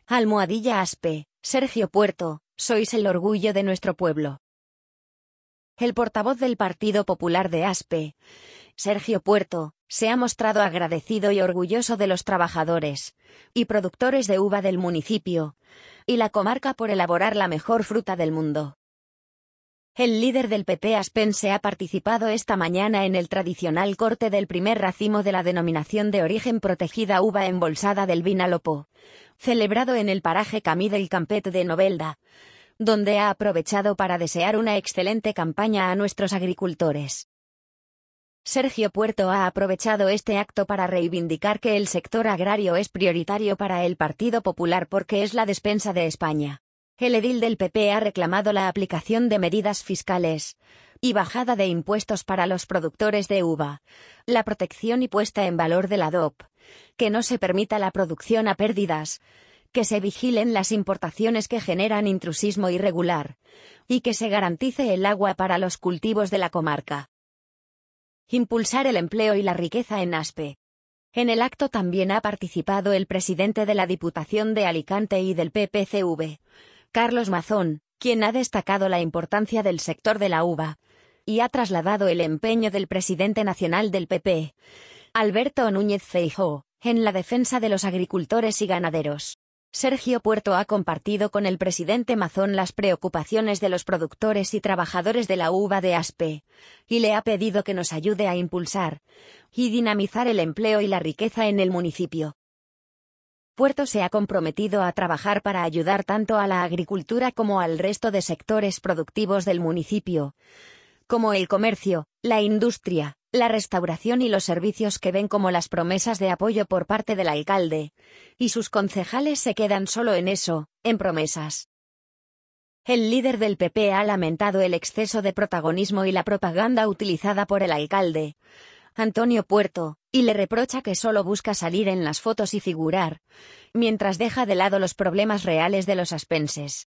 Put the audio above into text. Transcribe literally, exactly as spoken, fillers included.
Almohadilla Aspe, Sergio Puerto, sois el orgullo de nuestro pueblo. El portavoz del Partido Popular de Aspe, Sergio Puerto, se ha mostrado agradecido y orgulloso de los trabajadores y productores de uva del municipio y la comarca por elaborar la mejor fruta del mundo. El líder del P P aspense ha participado esta mañana en el tradicional corte del primer racimo de la denominación de origen protegida uva embolsada del Vinalopó, celebrado en el paraje Camí del Campet de Novelda, donde ha aprovechado para desear una excelente campaña a nuestros agricultores. Sergio Puerto ha aprovechado este acto para reivindicar que el sector agrario es prioritario para el Partido Popular porque es la despensa de España. El edil del P P ha reclamado la aplicación de medidas fiscales y bajada de impuestos para los productores de uva, la protección y puesta en valor de la D O P, que no se permita la producción a pérdidas, que se vigilen las importaciones que generan intrusismo irregular, y que se garantice el agua para los cultivos de la comarca. Impulsar el empleo y la riqueza en Aspe. En el acto también ha participado el presidente de la Diputación de Alicante y del P P C V, Carlos Mazón, quien ha destacado la importancia del sector de la uva, y ha trasladado el empeño del presidente nacional del P P, Alberto Núñez Feijóo, en la defensa de los agricultores y ganaderos. Sergio Puerto ha compartido con el presidente Mazón las preocupaciones de los productores y trabajadores de la uva de Aspe, y le ha pedido que nos ayude a impulsar y dinamizar el empleo y la riqueza en el municipio. Puerto se ha comprometido a trabajar para ayudar tanto a la agricultura como al resto de sectores productivos del municipio, como el comercio, la industria, la restauración y los servicios que ven como las promesas de apoyo por parte del alcalde, y sus concejales se quedan solo en eso, en promesas. El líder del P P ha lamentado el exceso de protagonismo y la propaganda utilizada por el alcalde, Antonio Puerto, y le reprocha que solo busca salir en las fotos y figurar, mientras deja de lado los problemas reales de los aspenses.